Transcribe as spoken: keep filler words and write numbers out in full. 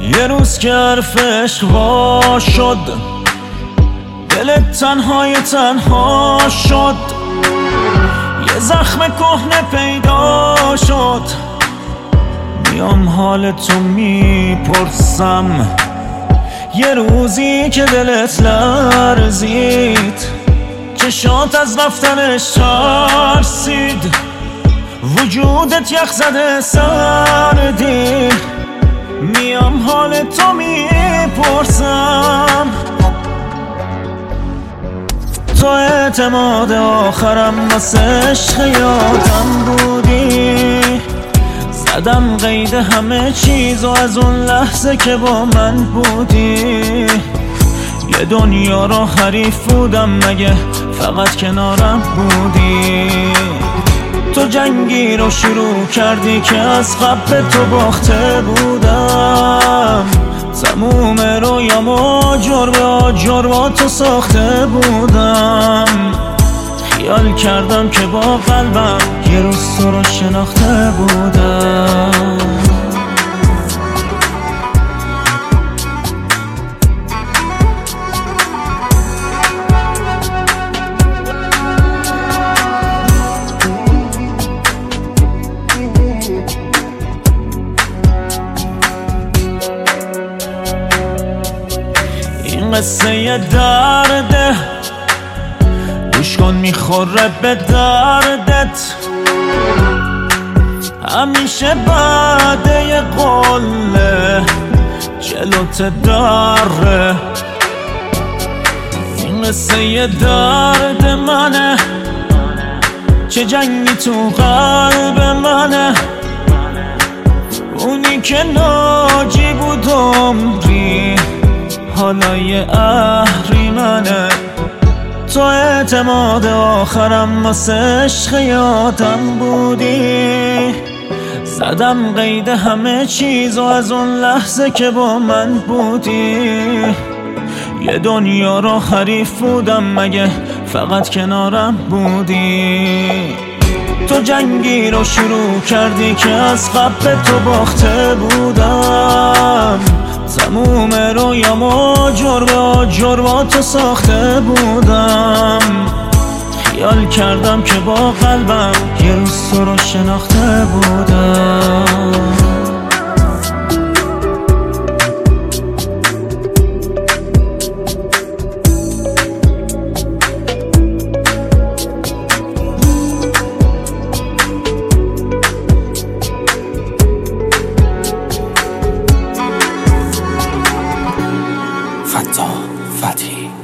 یه روز که حرف عشق وا شد، دلت تنهای تنها شد، یه زخم کهنه پیدا شد. میام حال تو میپرسم، یه روزی که دلت لرزید، چشات از رفتنش ترسید، وجودت یخ زده سردی. میام حال تو میپرسم، تو اعتماد آخرم واسه عشق یادم بودی. زدم قید همه چیز و از اون لحظه که با من بودی، یه دنیا رو حریف بودم مگه فقط کنارم بودی. تو جنگی رو شروع کردی که از قبل تو باخته بودم، تموم رویامو جربه آجر با تو ساخته بودم. خیال کردم که با قلبم یه روز تو رو شناخته بودم. این قصه یه درده، گوش کن میخوره به دردت. همیشه بعد یه قله جلوت داره. این قصه یه درد منه، چه جنگی تو قلب منه. اونی که ناجی بود عمری، حالا یه اهریمنه. تو اعتماد آخرم واسه عشق یادم بودی. زدم قید همه چیز و از اون لحظه که با من بودی، یه دنیا رو حریف بودم مگه فقط کنارم بودی. تو جنگی رو شروع کردی که از قبل تو باخته بودم، تموم رویامو جربه آجر با تو ساخته بودم. خیال کردم که با قلبم یه روز تو رو شناخته بودم. فتا فتحی